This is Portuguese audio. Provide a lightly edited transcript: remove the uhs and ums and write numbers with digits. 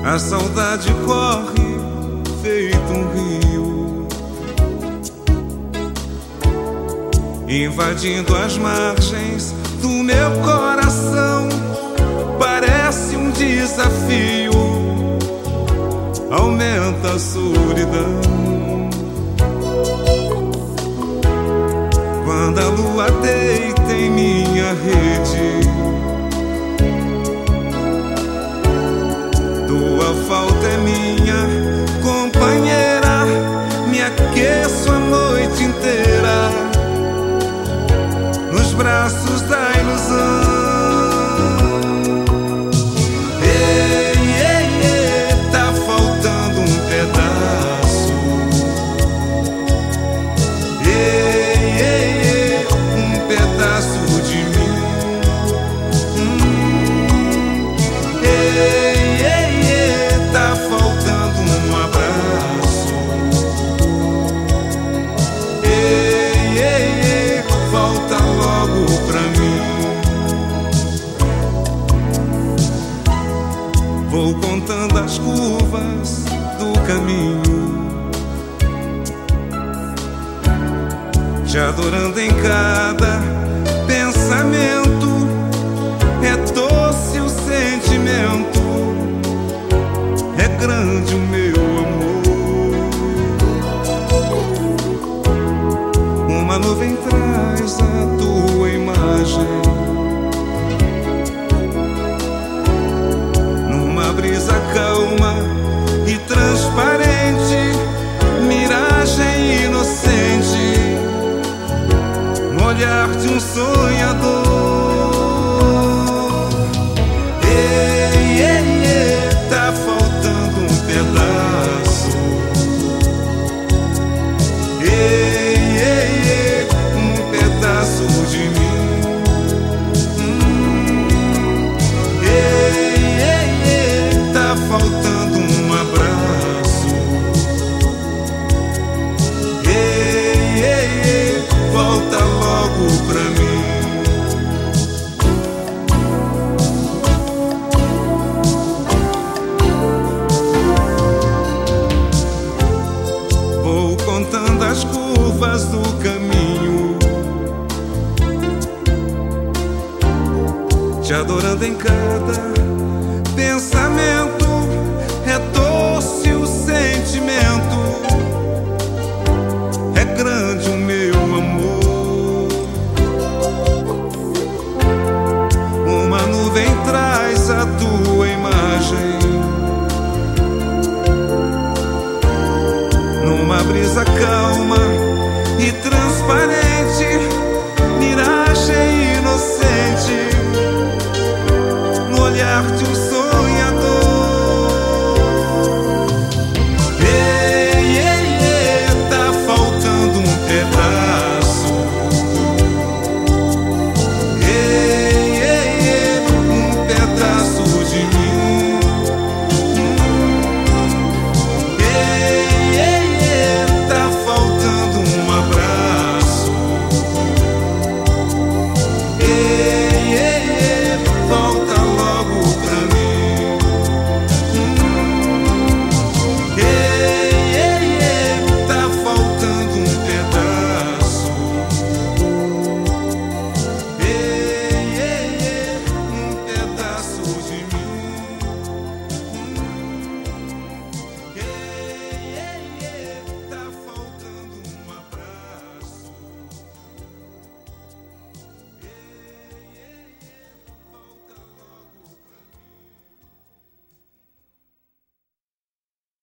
A saudade corre feito um rio, invadindo as margens do meu coração. Parece um desafio, aumenta a solidão. Quando a lua deita em minha rede, tua falta é minha companheira, me aqueço a noite inteira nos braços da ilusão. Ei, ei, ei, tá faltando um pedaço. Ei, ei, ei, um pedaço de mim. Ei, ei, ei, tá faltando um abraço. Ei, ei, ei, volta logo pra mim. Vou contando as curvas do caminho, te adorando em cada pensamento. É doce o sentimento, é grande o meu amor. Uma nuvem traz a tua imagem, numa brisa calma e transparente, miragem inocente, no olhar de um sonhador. Ei, ei, ei, tá faltando um pedaço. Ei, ei, ei, um pedaço de mim. Ei, ei, ei, tá faltando um abraço. Ei, ei, ei, volta logo pra mim. Vou contando as curvas do caminho, te adorando em casa